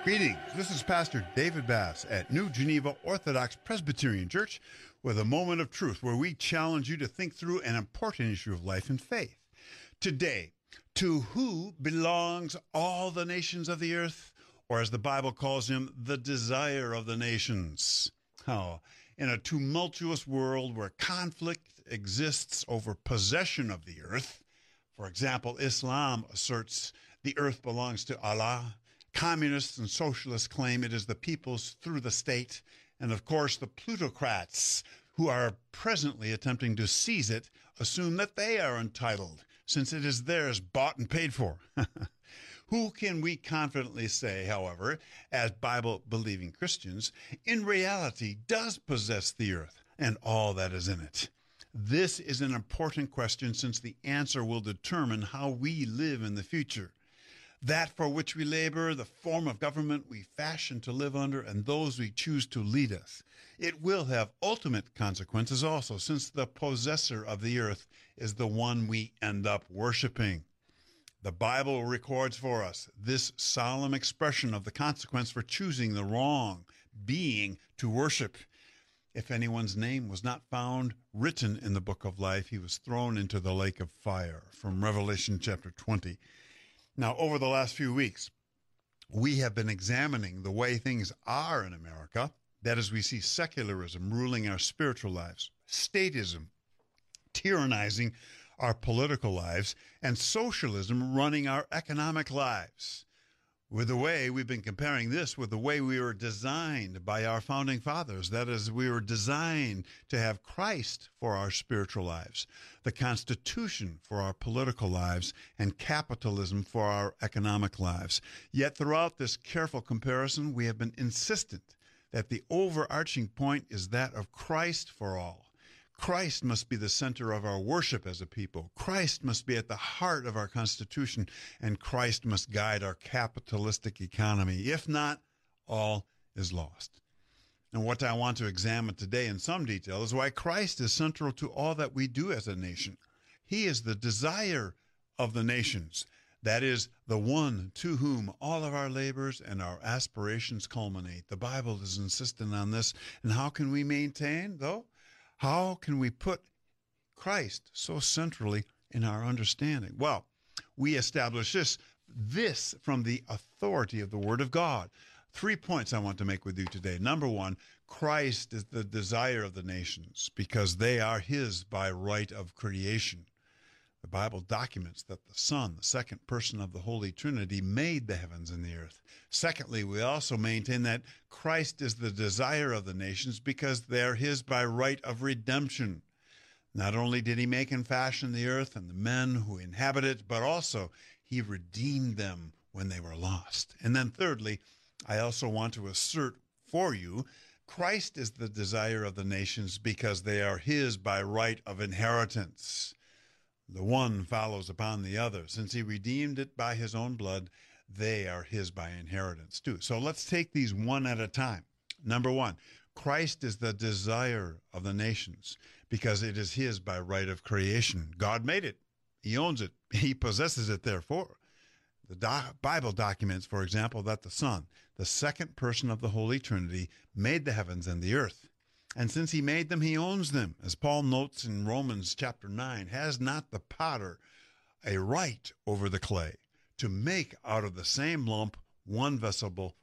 Greetings. This is Pastor David Bass at New Geneva Orthodox Presbyterian Church with a moment of truth where we challenge you to think through an important issue of life and faith. Today, to who belongs all the nations of the earth? Or as the Bible calls him, the desire of the nations. Oh, in a tumultuous world where conflict exists over possession of the earth, for example, Islam asserts the earth belongs to Allah. Communists and socialists claim it is the people's through the state. And of course, the plutocrats who are presently attempting to seize it assume that they are entitled, since it is theirs, bought and paid for. Who can we confidently say, however, as Bible-believing Christians, in reality does possess the earth and all that is in it? This is an important question, since the answer will determine how we live in the future. That for which we labor, the form of government we fashion to live under, and those we choose to lead us. It will have ultimate consequences also, since the possessor of the earth is the one we end up worshiping. The Bible records for us this solemn expression of the consequence for choosing the wrong being to worship. If anyone's name was not found written in the book of life, he was thrown into the lake of fire, from Revelation chapter 20. Now, over the last few weeks, we have been examining the way things are in America. That is, we see secularism ruling our spiritual lives, statism tyrannizing our political lives, and socialism running our economic lives. With the way we've been comparing this with the way we were designed by our founding fathers. That is, we were designed to have Christ for our spiritual lives, the Constitution for our political lives, and capitalism for our economic lives. Yet throughout this careful comparison, we have been insistent that the overarching point is that of Christ for all. Christ must be the center of our worship as a people. Christ must be at the heart of our Constitution, and Christ must guide our capitalistic economy. If not, all is lost. And what I want to examine today in some detail is why Christ is central to all that we do as a nation. He is the desire of the nations. That is, the one to whom all of our labors and our aspirations culminate. The Bible is insistent on this. And how can we maintain, though? How can we put Christ so centrally in our understanding? Well, we establish this from the authority of the Word of God. 3 points I want to make with you today. Number one, Christ is the desire of the nations because they are his by right of creation. The Bible documents that the Son, the second person of the Holy Trinity, made the heavens and the earth. Secondly, we also maintain that Christ is the desire of the nations because they are his by right of redemption. Not only did he make and fashion the earth and the men who inhabit it, but also he redeemed them when they were lost. And then thirdly, I also want to assert for you, Christ is the desire of the nations because they are his by right of inheritance. The one follows upon the other. Since he redeemed it by his own blood, they are his by inheritance too. So let's take these one at a time. Number one, Christ is the desire of the nations because it is his by right of creation. God made it. He owns it. He possesses it, therefore. The Bible documents, for example, that the Son, the second person of the Holy Trinity, made the heavens and the earth. And since he made them, he owns them. As Paul notes in Romans chapter 9, has not the potter a right over the clay to make out of the same lump one vessel,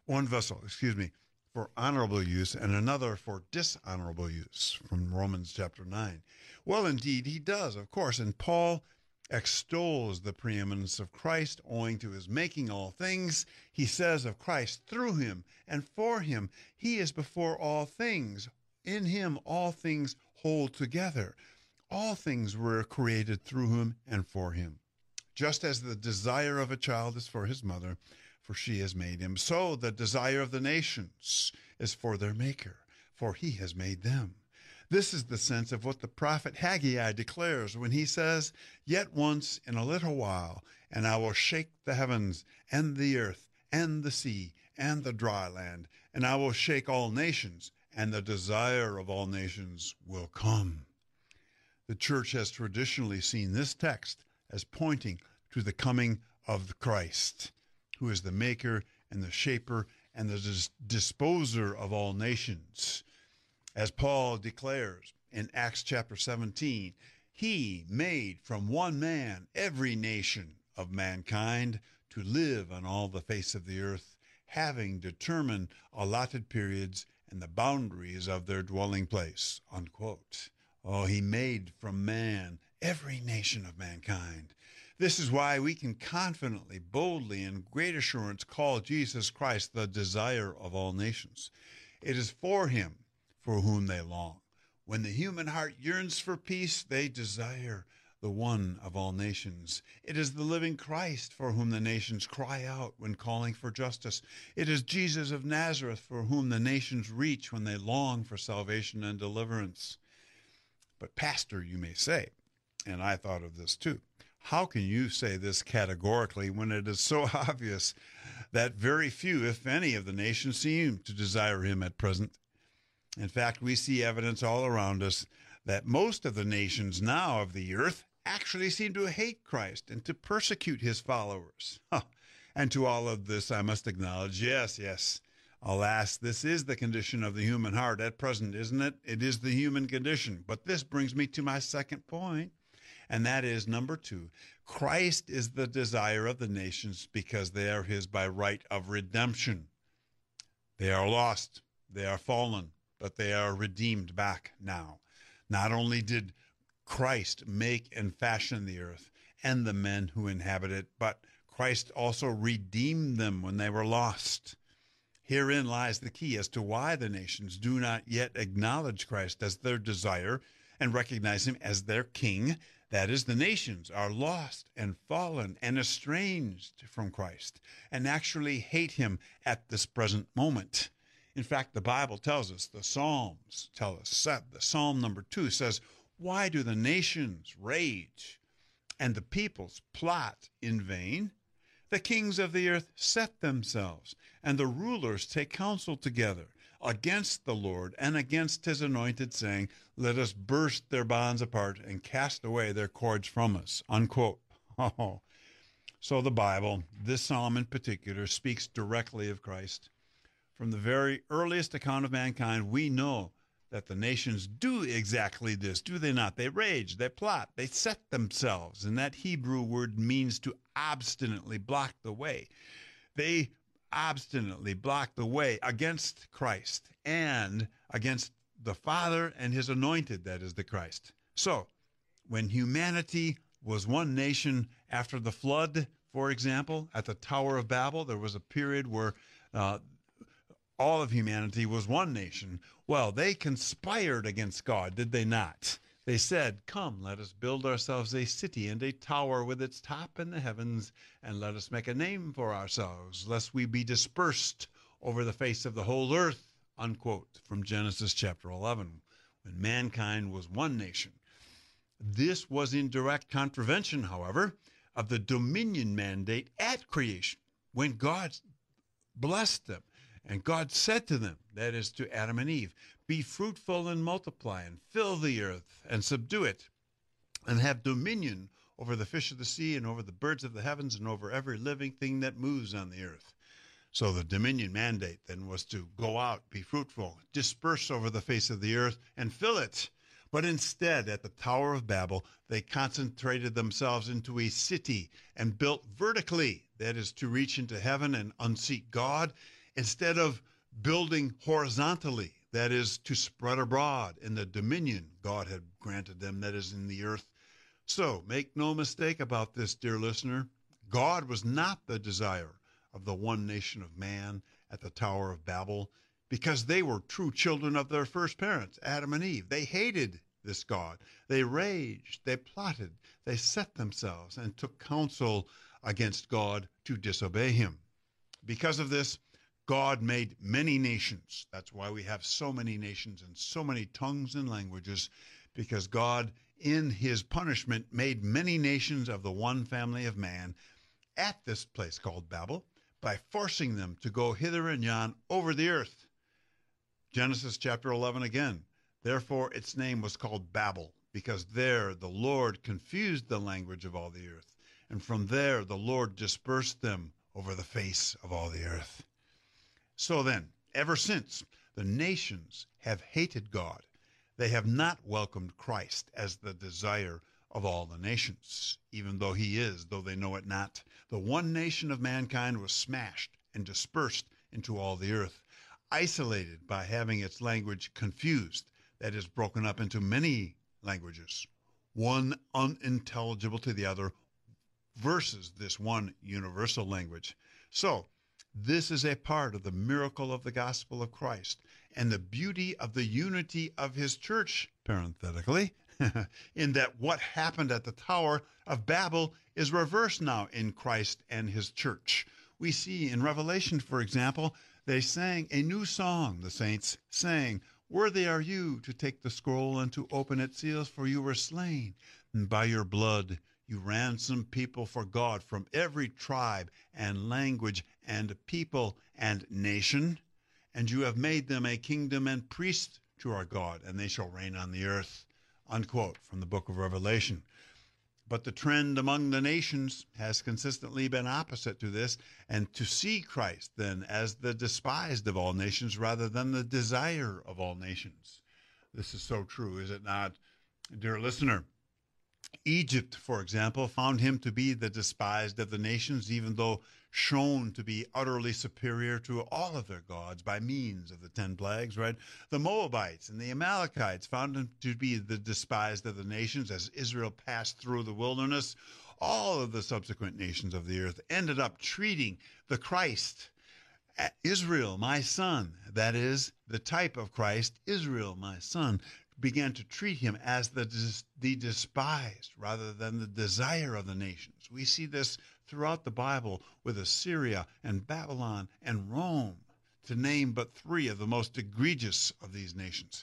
for honorable use and another for dishonorable use, from Romans chapter 9. Well, indeed, he does, of course, and Paul extols the preeminence of Christ owing to his making all things. He says of Christ, through him and for him, he is before all things. In him all things hold together. All things were created through him and for him. Just as the desire of a child is for his mother, for she has made him, so the desire of the nations is for their Maker, for he has made them. This is the sense of what the prophet Haggai declares when he says, "Yet once in a little while, and I will shake the heavens and the earth and the sea and the dry land, and I will shake all nations, and the desire of all nations will come." The church has traditionally seen this text as pointing to the coming of Christ, who is the maker and the shaper and the disposer of all nations. As Paul declares in Acts chapter 17, he made from one man every nation of mankind to live on all the face of the earth, having determined allotted periods and the boundaries of their dwelling place, unquote. Oh, he made from man every nation of mankind. This is why we can confidently, boldly, and great assurance call Jesus Christ the desire of all nations. It is for him for whom they long. When the human heart yearns for peace, they desire the one of all nations. It is the living Christ for whom the nations cry out when calling for justice. It is Jesus of Nazareth for whom the nations reach when they long for salvation and deliverance. But Pastor, you may say, and I thought of this too, how can you say this categorically when it is so obvious that very few, if any, of the nations seem to desire him at present? In fact, we see evidence all around us that most of the nations now of the earth actually seem to hate Christ and to persecute his followers. And to all of this, I must acknowledge, yes, alas, this is the condition of the human heart at present, isn't it? It is the human condition. But this brings me to my second point, and that is number 2. Christ is the desire of the nations because they are his by right of redemption. They are lost, they are fallen, but they are redeemed back now. Not only did Christ make and fashion the earth and the men who inhabit it, but Christ also redeemed them when they were lost. Herein lies the key as to why the nations do not yet acknowledge Christ as their desire and recognize him as their king. That is, the nations are lost and fallen and estranged from Christ and actually hate him at this present moment. In fact, the Bible tells us, the Psalms tell us, the Psalm number 2 says, "Why do the nations rage and the peoples plot in vain? The kings of the earth set themselves, and the rulers take counsel together against the Lord and against his anointed, saying, let us burst their bonds apart and cast away their cords from us," unquote. Oh. So the Bible, this psalm in particular, speaks directly of Christ. From the very earliest account of mankind, we know that the nations do exactly this, do they not? They rage, they plot, they set themselves, and that Hebrew word means to obstinately block the way. They obstinately block the way against Christ and against the Father and his anointed, that is the Christ. So, when humanity was one nation after the flood, for example, at the Tower of Babel, there was a period where all of humanity was one nation. Well, they conspired against God, did they not? They said, "Come, let us build ourselves a city and a tower with its top in the heavens, and let us make a name for ourselves, lest we be dispersed over the face of the whole earth," unquote, from Genesis chapter 11, when mankind was one nation. This was in direct contravention, however, of the dominion mandate at creation, when God blessed them. And God said to them, that is to Adam and Eve, "Be fruitful and multiply and fill the earth and subdue it and have dominion over the fish of the sea and over the birds of the heavens and over every living thing that moves on the earth." So the dominion mandate then was to go out, be fruitful, disperse over the face of the earth and fill it. But instead, at the Tower of Babel, they concentrated themselves into a city and built vertically, that is to reach into heaven and unseat God, instead of building horizontally, that is to spread abroad in the dominion God had granted them, that is in the earth. So make no mistake about this, dear listener. God was not the desire of the one nation of man at the Tower of Babel, because they were true children of their first parents, Adam and Eve. They hated this God. They raged, they plotted, they set themselves and took counsel against God to disobey him. Because of this, God made many nations. That's why we have so many nations and so many tongues and languages, because God, in his punishment, made many nations of the one family of man at this place called Babel by forcing them to go hither and yon over the earth. Genesis chapter 11 again. "Therefore its name was called Babel, because there the Lord confused the language of all the earth. And from there the Lord dispersed them over the face of all the earth." So then, ever since, the nations have hated God. They have not welcomed Christ as the desire of all the nations, even though he is, though they know it not. The one nation of mankind was smashed and dispersed into all the earth, isolated by having its language confused, that is, broken up into many languages, one unintelligible to the other, versus this one universal language. So, this is a part of the miracle of the gospel of Christ and the beauty of the unity of his church, parenthetically, in that what happened at the Tower of Babel is reversed now in Christ and his church. We see in Revelation, for example, they sang a new song, the saints sang, "Worthy are you to take the scroll and to open its seals, for you were slain, and by your blood you ransomed people for God from every tribe and language and people and nation, and you have made them a kingdom and priests to our God, and they shall reign on the earth." Unquote from the book of Revelation. But the trend among the nations has consistently been opposite to this, and to see Christ then as the despised of all nations rather than the desire of all nations. This is so true, is it not, dear listener? Egypt, for example, found him to be the despised of the nations, even though shown to be utterly superior to all of their gods by means of the 10 plagues, right? The Moabites and the Amalekites found him to be the despised of the nations as Israel passed through the wilderness. All of the subsequent nations of the earth ended up treating the Christ, Israel, my son, that is, the type of Christ, Israel, my son, began to treat him as the despised rather than the desire of the nations. We see this throughout the Bible with Assyria and Babylon and Rome, to name but 3 of the most egregious of these nations.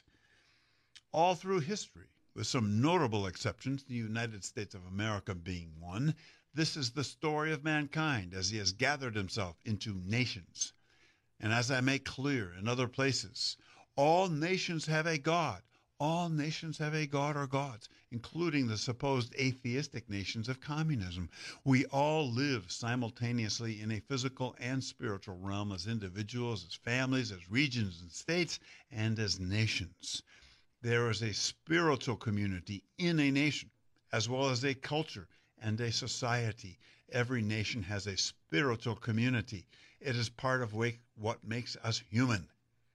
All through history, with some notable exceptions, the United States of America being one, this is the story of mankind as he has gathered himself into nations. And as I make clear in other places, all nations have a God. All nations have a god or gods, including the supposed atheistic nations of communism. We all live simultaneously in a physical and spiritual realm as individuals, as families, as regions and states, and as nations. There is a spiritual community in a nation, as well as a culture and a society. Every nation has a spiritual community. It is part of what makes us human.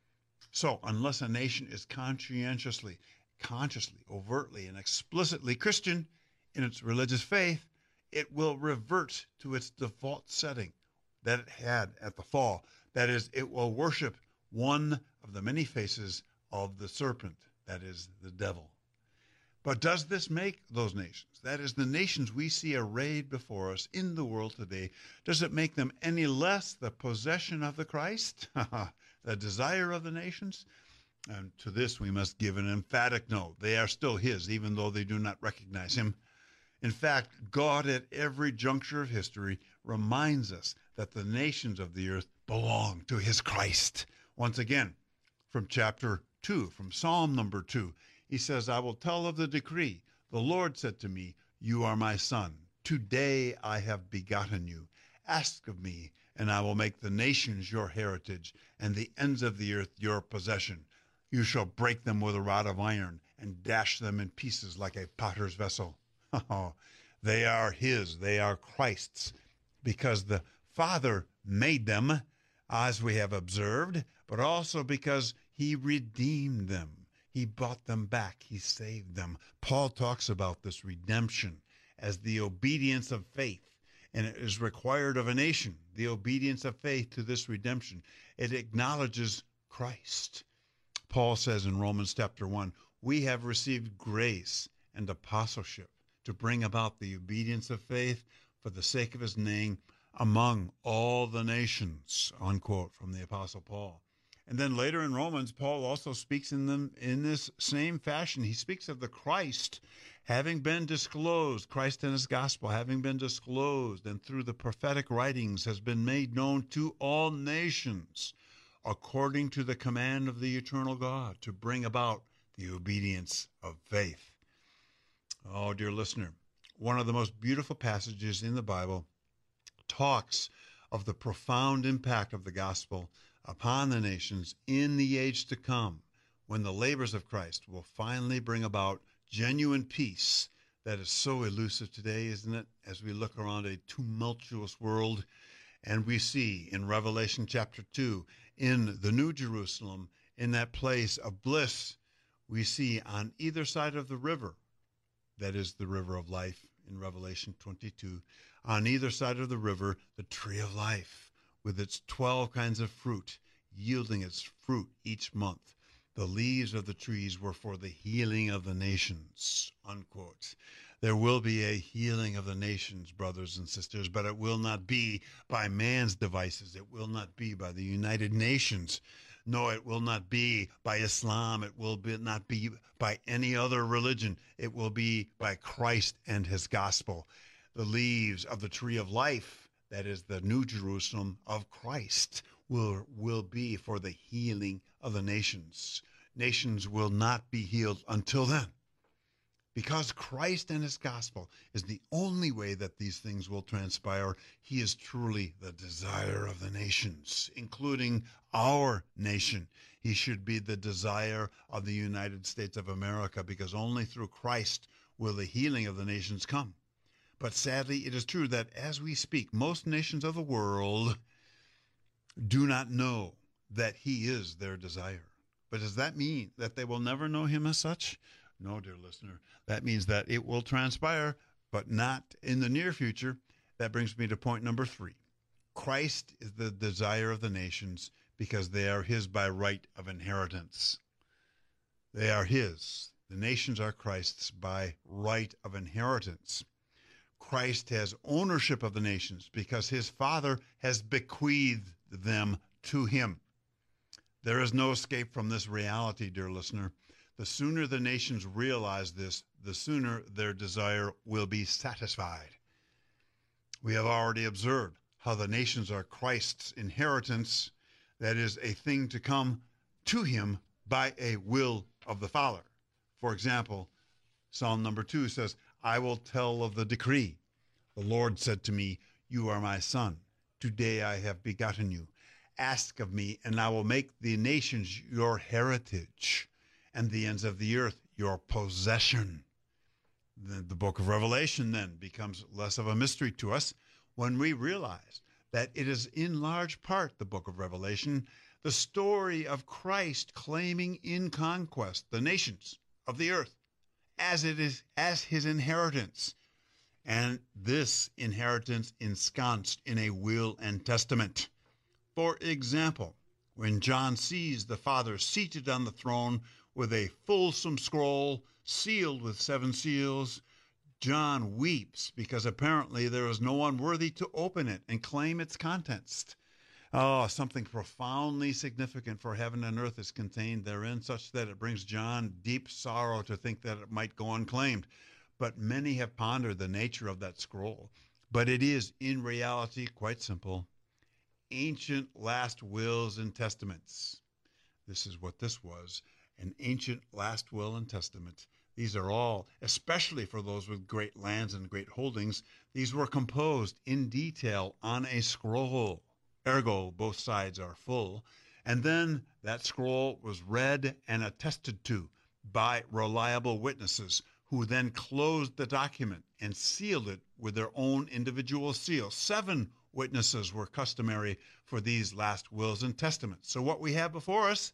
So, unless a nation is conscientiously, consciously, overtly, and explicitly Christian in its religious faith, it will revert to its default setting that it had at the fall. That is, it will worship one of the many faces of the serpent, that is, the devil. But does this make those nations, that is, the nations we see arrayed before us in the world today, does it make them any less the possession of the Christ? The desire of the nations? And to this we must give an emphatic no. They are still his, even though they do not recognize him. In fact, God at every juncture of history reminds us that the nations of the earth belong to his Christ. Once again, from chapter 2, from Psalm number 2, he says, "I will tell of the decree. The Lord said to me, you are my son. Today I have begotten you. Ask of me, and I will make the nations your heritage, and the ends of the earth your possession. You shall break them with a rod of iron, and dash them in pieces like a potter's vessel." Oh, they are his, they are Christ's, because the Father made them, as we have observed, but also because he redeemed them. He bought them back. He saved them. Paul talks about this redemption as the obedience of faith. And it is required of a nation, the obedience of faith to this redemption. It acknowledges Christ. Paul says in Romans chapter 1, we have received grace and apostleship to bring about the obedience of faith for the sake of his name among all the nations, unquote, from the Apostle Paul. And then later in Romans, Paul also speaks in this same fashion. He speaks of the Christ having been disclosed, Christ and his gospel having been disclosed, and through the prophetic writings has been made known to all nations, according to the command of the eternal God, to bring about the obedience of faith. Oh, dear listener, one of the most beautiful passages in the Bible talks of the profound impact of the gospel upon the nations in the age to come, when the labors of Christ will finally bring about genuine peace that is so elusive today, isn't it? As we look around a tumultuous world, and we see in Revelation chapter 2, in the New Jerusalem, in that place of bliss, we see on either side of the river, that is the river of life in Revelation 22, on either side of the river, the tree of life with its 12 kinds of fruit, yielding its fruit each month. The leaves of the trees were for the healing of the nations, unquote. There will be a healing of the nations, brothers and sisters, but it will not be by man's devices. It will not be by the United Nations. No, it will not be by Islam. It will not be by any other religion. It will be by Christ and his gospel. The leaves of the tree of life, that is the New Jerusalem of Christ, will be for the healing of the nations. Nations will not be healed until then, because Christ and his gospel is the only way that these things will transpire. He is truly the desire of the nations, including our nation. He should be the desire of the United States of America, because only through Christ will the healing of the nations come. But sadly, it is true that as we speak, most nations of the world do not know that he is their desire. But does that mean that they will never know him as such? No, dear listener. That means that it will transpire, but not in the near future. That brings me to point number 3. Christ is the desire of the nations because they are his by right of inheritance. They are his. The nations are Christ's by right of inheritance. Christ has ownership of the nations because his Father has bequeathed them to him. There is no escape from this reality, dear listener. The sooner the nations realize this, the sooner their desire will be satisfied. We have already observed how the nations are Christ's inheritance, that is, a thing to come to him by a will of the Father. For example, Psalm number 2 says, I will tell of the decree. The Lord said to me, you are my son. Today I have begotten you. Ask of me, and I will make the nations your heritage, and the ends of the earth your possession. The book of Revelation then becomes less of a mystery to us when we realize that it is in large part, the book of Revelation, the story of Christ claiming in conquest the nations of the earth as his inheritance, and this inheritance ensconced in a will and testament. For example, when John sees the Father seated on the throne with a fulsome scroll sealed with 7 seals, John weeps because apparently there is no one worthy to open it and claim its contents. Oh, something profoundly significant for heaven and earth is contained therein, such that it brings John deep sorrow to think that it might go unclaimed. But many have pondered the nature of that scroll. But it is, in reality, quite simple. Ancient last wills and testaments. This is what this was, an ancient last will and testament. These are all, especially for those with great lands and great holdings, these were composed in detail on a scroll. Ergo, both sides are full. And then that scroll was read and attested to by reliable witnesses, who then closed the document and sealed it with their own individual seal. 7 witnesses were customary for these last wills and testaments. So what we have before us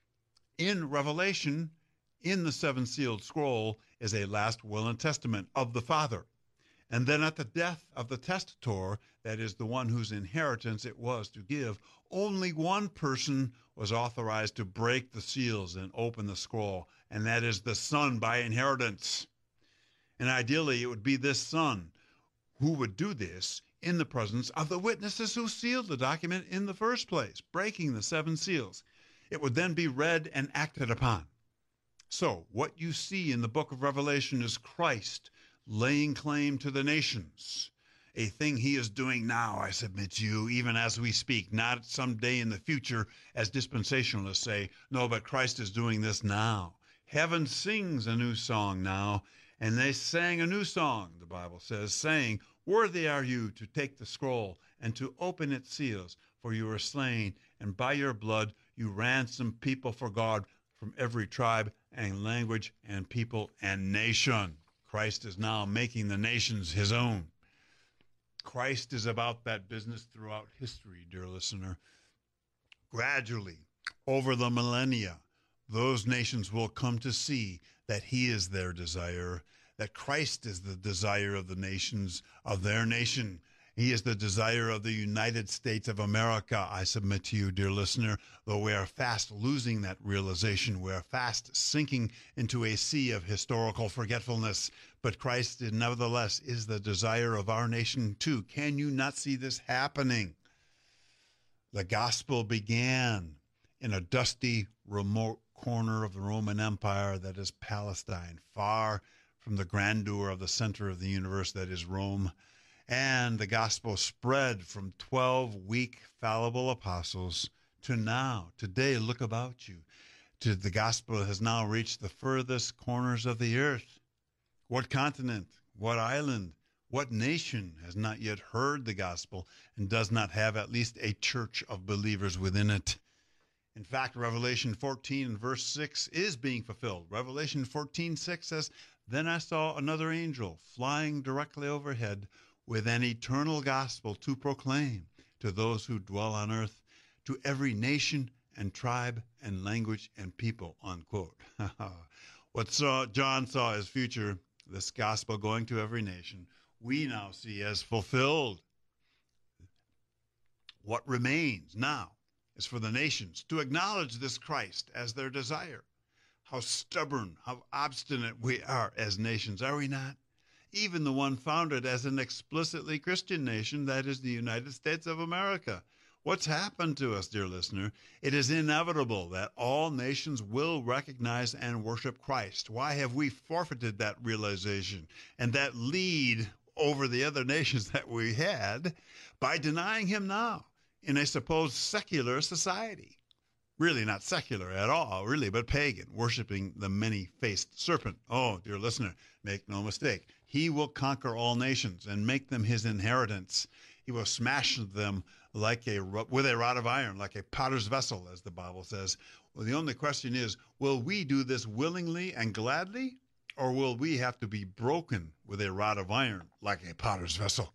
in Revelation, in the 7-sealed scroll, is a last will and testament of the Father. And then at the death of the testator, that is the one whose inheritance it was to give, only one person was authorized to break the seals and open the scroll, and that is the Son by inheritance. And ideally, it would be this Son who would do this in the presence of the witnesses who sealed the document in the first place, breaking the 7 seals. It would then be read and acted upon. So, what you see in the book of Revelation is Christ laying claim to the nations, a thing he is doing now, I submit to you, even as we speak, not someday in the future, as dispensationalists say. No, but Christ is doing this now. Heaven sings a new song now, and they sang a new song, the Bible says, saying, worthy are you to take the scroll and to open its seals, for you were slain, and by your blood you ransomed people for God from every tribe and language and people and nation. Christ is now making the nations his own. Christ is about that business throughout history, dear listener. Gradually, over the millennia, those nations will come to see that he is their desire, that Christ is the desire of the nations, of their nation. He is the desire of the United States of America, I submit to you, dear listener, though we are fast losing that realization. We are fast sinking into a sea of historical forgetfulness. But Christ, nevertheless, is the desire of our nation, too. Can you not see this happening? The gospel began in a dusty, remote corner of the Roman Empire that is Palestine, far from the grandeur of the center of the universe that is Rome. And the gospel spread from 12 weak, fallible apostles to now. Today, look about you. The gospel has now reached the furthest corners of the earth. What continent, what island, what nation has not yet heard the gospel and does not have at least a church of believers within it? In fact, Revelation 14 and verse 6 is being fulfilled. Revelation 14:6 says, "Then I saw another angel flying directly overhead with an eternal gospel to proclaim to those who dwell on earth, to every nation and tribe and language and people," unquote. What John saw as future, this gospel going to every nation, we now see as fulfilled. What remains now is for the nations to acknowledge this Christ as their desire. How stubborn, how obstinate we are as nations, are we not? Even the one founded as an explicitly Christian nation, that is the United States of America. What's happened to us, dear listener? It is inevitable that all nations will recognize and worship Christ. Why have we forfeited that realization and that lead over the other nations that we had by denying him now in a supposed secular society? Really not secular at all, really, but pagan, worshiping the many-faced serpent. Oh, dear listener, make no mistake. He will conquer all nations and make them his inheritance. He will smash them with a rod of iron, like a potter's vessel, as the Bible says. Well, the only question is, will we do this willingly and gladly, or will we have to be broken with a rod of iron, like a potter's vessel?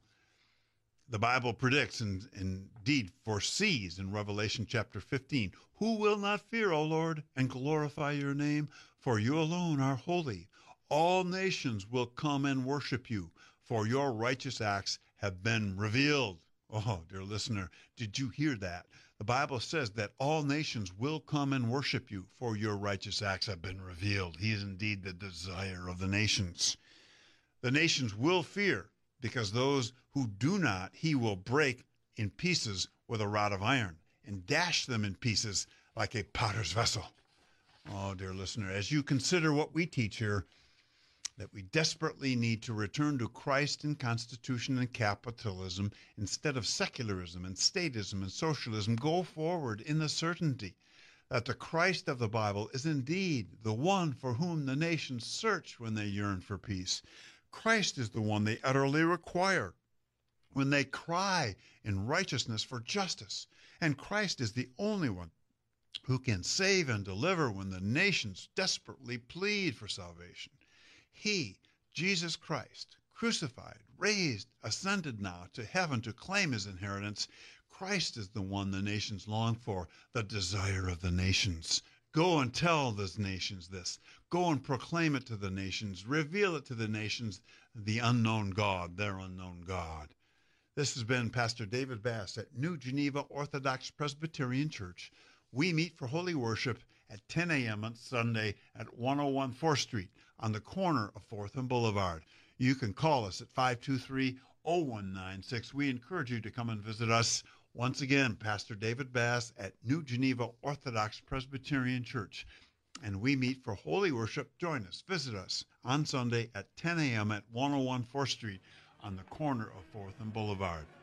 The Bible predicts and indeed foresees in Revelation chapter 15, "Who will not fear, O Lord, and glorify your name? For you alone are holy. All nations will come and worship you, for your righteous acts have been revealed." Oh, dear listener, did you hear that? The Bible says that all nations will come and worship you, for your righteous acts have been revealed. He is indeed the desire of the nations. The nations will fear, because those who do not, he will break in pieces with a rod of iron and dash them in pieces like a potter's vessel. Oh, dear listener, as you consider what we teach here, that we desperately need to return to Christ and Constitution and capitalism instead of secularism and statism and socialism, go forward in the certainty that the Christ of the Bible is indeed the one for whom the nations search when they yearn for peace. Christ is the one they utterly require when they cry in righteousness for justice. And Christ is the only one who can save and deliver when the nations desperately plead for salvation. He, Jesus Christ, crucified, raised, ascended now to heaven to claim his inheritance. Christ is the one the nations long for, the desire of the nations. Go and tell those nations this. Go and proclaim it to the nations. Reveal it to the nations, the unknown God, their unknown God. This has been Pastor David Bass at New Geneva Orthodox Presbyterian Church. We meet for holy worship at 10 a.m. on Sunday at 101 4th Street on the corner of 4th and Boulevard. You can call us at 523-0196. We encourage you to come and visit us. Once again, Pastor David Bass at New Geneva Orthodox Presbyterian Church. And we meet for holy worship. Join us. Visit us on Sunday at 10 a.m. at 101 4th Street on the corner of 4th and Boulevard.